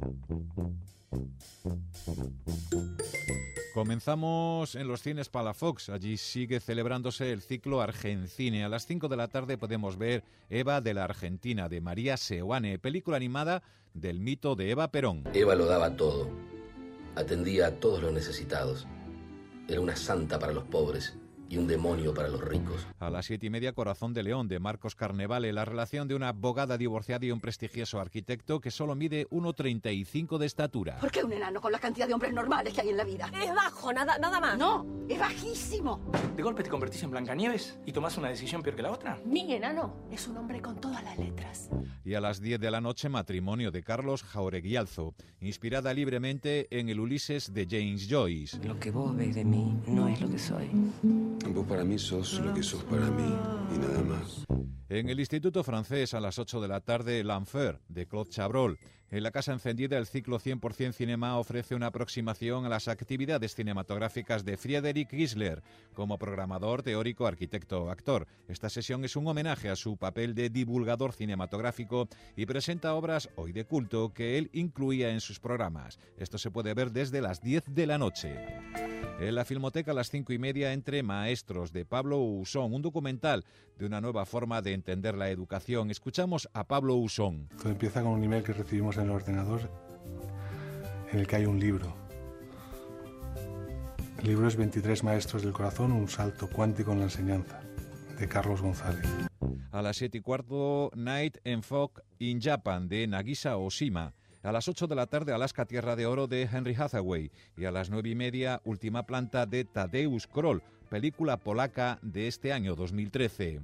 Comenzamos en los cines Palafox. Allí sigue celebrándose el ciclo Argencine. A las 5 de la tarde podemos ver Eva de la Argentina, de María Seoane, película animada del mito de Eva Perón. Eva lo daba todo. Atendía a todos los necesitados. Era una santa para los pobres y un demonio para los ricos. A las 7:30, Corazón de León, de Marcos Carnevale, la relación de una abogada divorciada y un prestigioso arquitecto que solo mide 1,35 de estatura. ¿Por qué un enano con la cantidad de hombres normales que hay en la vida? Es bajo, nada más. No, es bajísimo. ¿De golpe te convertís en Blancanieves y tomás una decisión peor que la otra? Mi enano es un hombre con todas las letras. Y a las 10 de la noche, Matrimonio, de Carlos Jaureguialzo, inspirada libremente en el Ulises de James Joyce. Lo que vos ves de mí no es lo que soy. Vos para mí sos lo que sos para mí y nada más. En el Instituto Francés, a las 8 de la tarde, L'Enfer, de Claude Chabrol. En la Casa Encendida, el ciclo 100% Cinema ofrece una aproximación a las actividades cinematográficas de Friedrich Giesler, como programador, teórico, arquitecto, actor. Esta sesión es un homenaje a su papel de divulgador cinematográfico y presenta obras hoy de culto que él incluía en sus programas. Esto se puede ver desde las 10 de la noche. En la Filmoteca, a las 5:30, Entre Maestros, de Pablo Usón, un documental de una nueva forma de entender la educación. Escuchamos a Pablo Usón. Todo empieza con un email que recibimos en el ordenador en el que hay un libro. El libro es 23 Maestros del Corazón, un salto cuántico en la enseñanza, de Carlos González. A las 7:15, Night and Fog in Japan, de Nagisa Oshima. A las 8 de la tarde, Alaska, Tierra de Oro, de Henry Hathaway. Y a las 9:30, Última Planta, de Tadeusz Kroll, película polaca de este año 2013.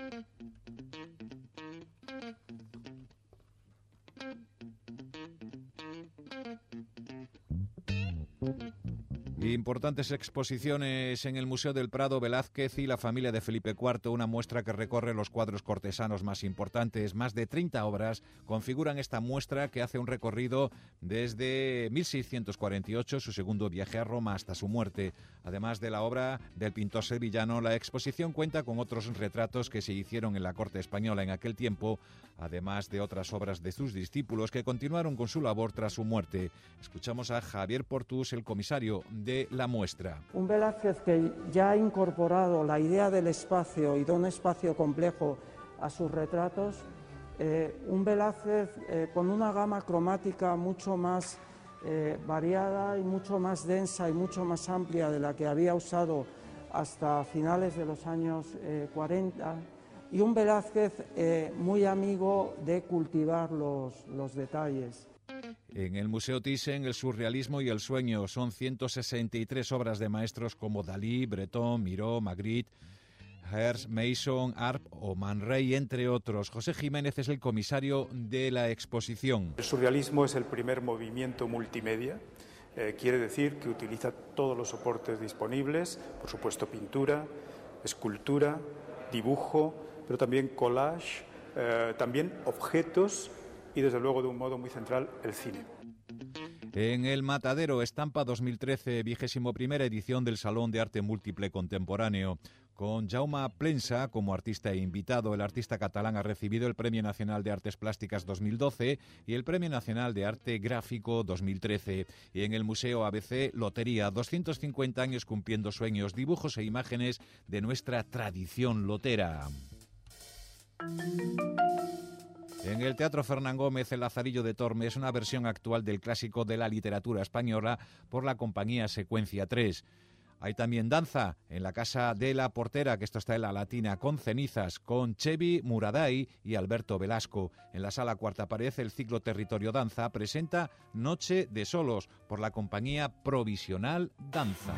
Importantes exposiciones en el Museo del Prado, Velázquez y la familia de Felipe IV, una muestra que recorre los cuadros cortesanos más importantes. Más de 30 obras configuran esta muestra, que hace un recorrido desde 1648, su segundo viaje a Roma, hasta su muerte. Además de la obra del pintor sevillano, la exposición cuenta con otros retratos que se hicieron en la corte española en aquel tiempo, además de otras obras de sus discípulos que continuaron con su labor tras su muerte. Escuchamos a Javier Portús, el comisario de la muestra. Un Velázquez que ya ha incorporado la idea del espacio y de un espacio complejo a sus retratos, un Velázquez con una gama cromática mucho más variada y mucho más densa y mucho más amplia de la que había usado hasta finales de los años 40, y un Velázquez muy amigo de cultivar los detalles. En el Museo Thyssen, el surrealismo y el sueño. Son 163 obras de maestros como Dalí, Breton, Miró, Magritte, Herz, Mason, Arp o Man Ray, entre otros. José Jiménez es el comisario de la exposición. El surrealismo es el primer movimiento multimedia. Quiere decir que utiliza todos los soportes disponibles, por supuesto pintura, escultura, dibujo, pero también collage, también objetos y desde luego de un modo muy central el cine. En el Matadero, Estampa 2013, 21ª edición del Salón de Arte Múltiple Contemporáneo. Con Jaume Plensa como artista e invitado, el artista catalán ha recibido el Premio Nacional de Artes Plásticas 2012 y el Premio Nacional de Arte Gráfico 2013. Y en el Museo ABC, Lotería, 250 años cumpliendo sueños, dibujos e imágenes de nuestra tradición lotera. En el Teatro Fernán Gómez, El Lazarillo de Tormes, una versión actual del clásico de la literatura española por la compañía Secuencia 3. Hay también danza en la Casa de la Portera, que esto está en la Latina, con Cenizas, con Chevi Muraday y Alberto Velasco. En la Sala Cuarta Pared, el ciclo Territorio Danza presenta Noche de Solos por la compañía Provisional Danza.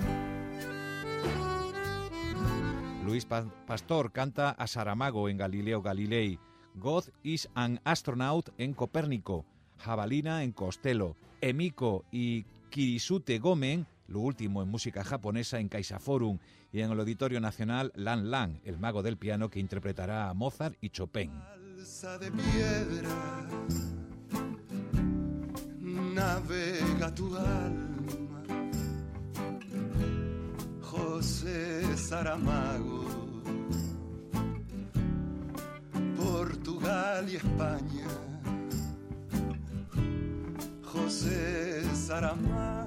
Luis Pastor canta a Saramago en Galileo Galilei. God is an Astronaut en Copérnico, Jabalina en Costello, Emiko y Kirisute Gomen, lo último en música japonesa, en CaixaForum, y en el Auditorio Nacional Lan Lan, el mago del piano que interpretará a Mozart y Chopin. Alza de piedra, navega tu alma, José Saramago. Portugal y España, José Saramago,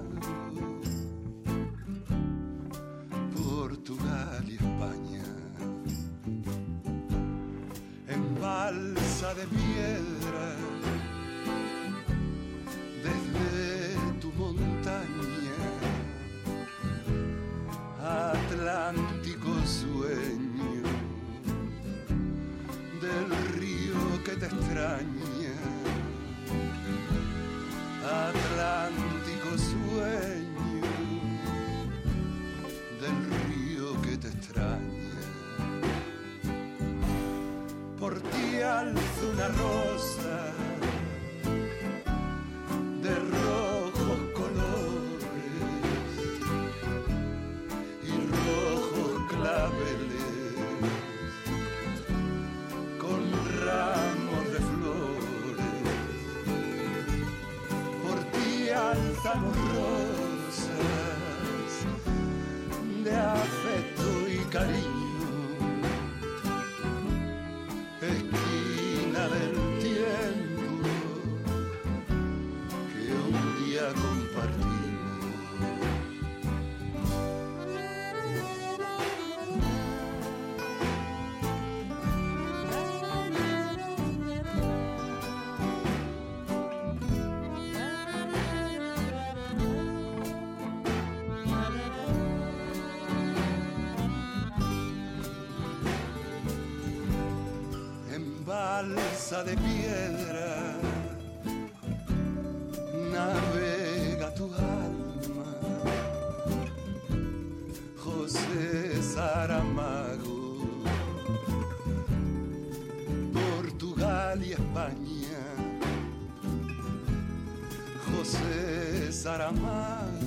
Portugal y España, en balsa de piedra, desde tu montaña, Atlántico sueño del río que te extraña, Atlántico sueño del río que te extraña. Por ti alzo una rosa de rojos colores y rojos claveles, con ramos de flores. Por ti alzamos rosas de afecto y cariño, esquina del tiempo que un día compartimos. Balsa de piedra, navega tu alma, José Saramago, Portugal y España, José Saramago.